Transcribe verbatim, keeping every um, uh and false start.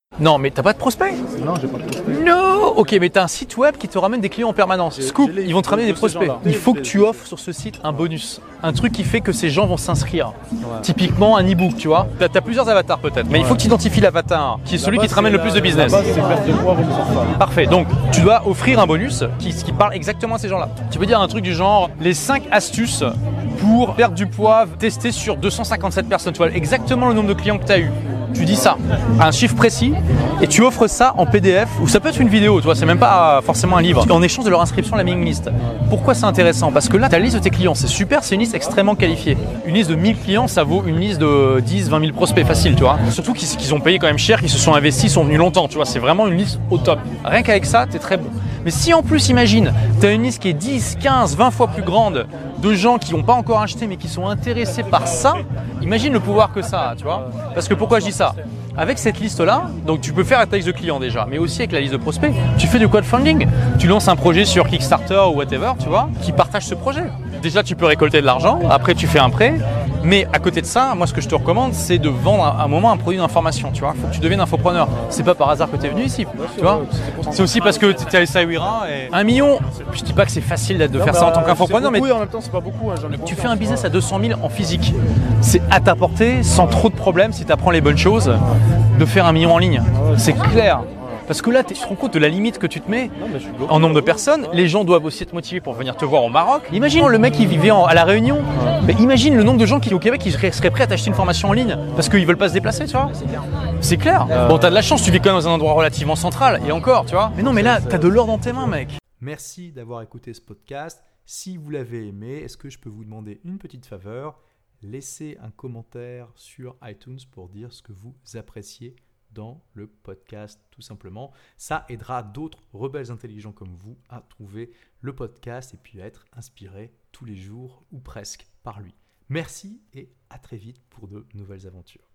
Non, mais t'as pas de prospect? Non, j'ai pas de prospect. Non. Ok, mais t'as un site web qui te ramène des clients en permanence. J'ai- Scoop, j'ai les- ils vont te ramener de des ces prospects. gens-là. Il faut que J'ai- tu j'ai- offres sur ce site un bonus. Un truc qui fait que ces gens vont s'inscrire. Ouais. Typiquement un e-book, tu vois. T'as, t'as plusieurs avatars peut-être, mais il faut que tu identifies l'avatar qui est celui La qui base, te ramène c'est le plus la- de business. La base, c'est perte de poids, remise en forme. Parfait, donc tu dois offrir un bonus qui, qui parle exactement à ces gens-là. Tu peux dire un truc du genre les cinq astuces pour perdre du poids testé sur deux cent cinquante-sept personnes. Tu vois exactement le nombre de clients que tu as eu. Tu dis ça, un chiffre précis, et tu offres ça en P D F, ou ça peut être une vidéo, tu vois, c'est même pas forcément un livre, en échange de leur inscription à la mailing list. Pourquoi c'est intéressant? Parce que là, tu as la liste de tes clients, c'est super, c'est une liste extrêmement qualifiée. Une liste de mille clients, ça vaut une liste de dix, vingt mille prospects facile, tu vois. Surtout qu'ils, qu'ils ont payé quand même cher, qu'ils se sont investis, sont venus longtemps, tu vois, c'est vraiment une liste au top. Rien qu'avec ça, tu es très bon. Mais si en plus, imagine, tu as une liste qui est dix, quinze, vingt fois plus grande de gens qui n'ont pas encore acheté mais qui sont intéressés par ça, imagine le pouvoir que ça a, tu vois. Parce que pourquoi je dis ça? Avec cette liste-là, donc tu peux faire ta liste de clients déjà, mais aussi avec la liste de prospects, tu fais du crowdfunding. Tu lances un projet sur Kickstarter ou whatever, tu vois, qui partage ce projet. Déjà, tu peux récolter de l'argent, après tu fais un prêt, mais à côté de ça, moi ce que je te recommande, c'est de vendre à un moment un produit d'information, tu vois. Il faut que tu deviennes infopreneur. C'est pas par hasard que tu es venu ici, tu vois. C'est aussi parce que tu es à Essaouira et un million, je dis pas que c'est facile de Non, faire bah, ça en tant c'est qu'infopreneur, mais beaucoup, et en même temps, c'est pas beaucoup. Hein, j'en ai tu conscience. fais un business à deux cent mille en physique. C'est à ta portée, sans trop de problèmes, si tu apprends les bonnes choses, de faire un million en ligne. C'est clair. Parce que là, tu te rends compte de la limite que tu te mets Non, mais je suis bloqué. en nombre de personnes. Les gens doivent aussi être motivés pour venir te voir au Maroc. Imagine le mec qui vivait en- à La Réunion. Mais imagine le nombre de gens qui au Québec qui seraient, seraient prêts à t'acheter une formation en ligne parce qu'ils veulent pas se déplacer, tu vois. C'est clair. Bon, t'as de la chance, tu vis quand même dans un endroit relativement central. Et encore, tu vois. Mais non, mais là, t'as de l'or dans tes mains, mec. Merci d'avoir écouté ce podcast. Si vous l'avez aimé, est-ce que je peux vous demander une petite faveur? Laissez un commentaire sur iTunes pour dire ce que vous appréciez dans le podcast, tout simplement. Ça aidera d'autres rebelles intelligents comme vous à trouver le podcast et puis à être inspirés tous les jours ou presque par lui. Merci et à très vite pour de nouvelles aventures.